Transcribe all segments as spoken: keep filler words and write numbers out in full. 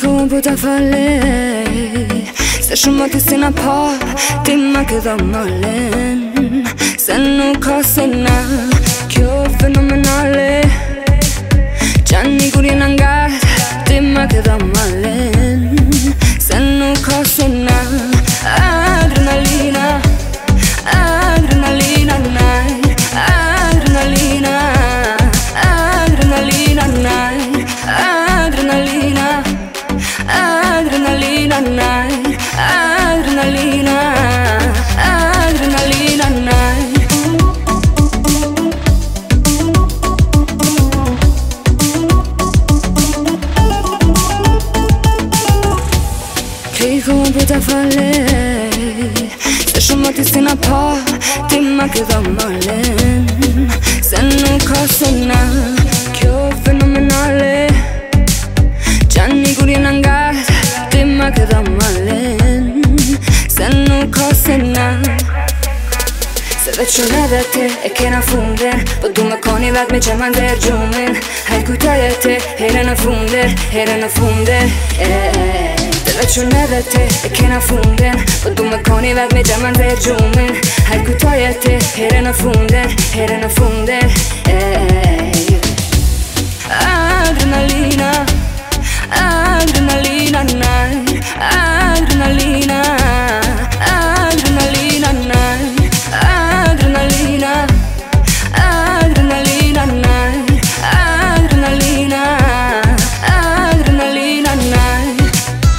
Piku po ta fale se shumë ti si na pa ti ma ke dha malen se nuk ka se na kjo fenomenale Gianni kur jena ngat ti ma ke dha malen se nuk ka se na adrenalina adrenalina night adrenalina adrenalina night adrenalina adrenalina night adrenalina adrenalina night Piku po ta fale se shumë ti si na pa ti ma ke dha malen se nuk ka se na kjo fenomenale Gianni kur jena ngat ti ma ke dha malen se nuk ka se na Se veç unë edhe ti e kena funden Po du me koni vet me që mander gjumin Hajt kujtoj e ti here në funde here në funde Se veç unë edhe ti e kena funden Po du me koni vet me që mander gjumin Hajt kujtoj e ti here në funde here në funde Adrenalina Adrenalina night Adrenalina Adrenalina night Adrenalina Adrenalina night Adrenalina Adrenalina night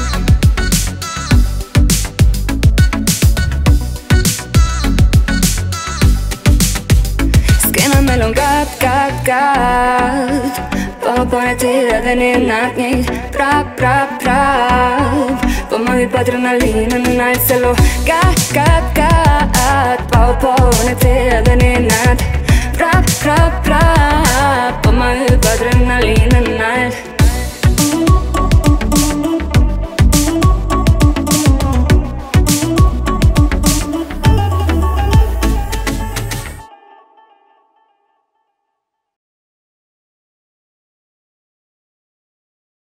Skena me lon gat, gat, gat Po po në ti edhe një nat njët Prap, prap, prap Po më hyp adrenalina në najt se lo Gat, gat, gat Po po në ti edhe një nat Prap, prap, prap Po më hyp adrenalina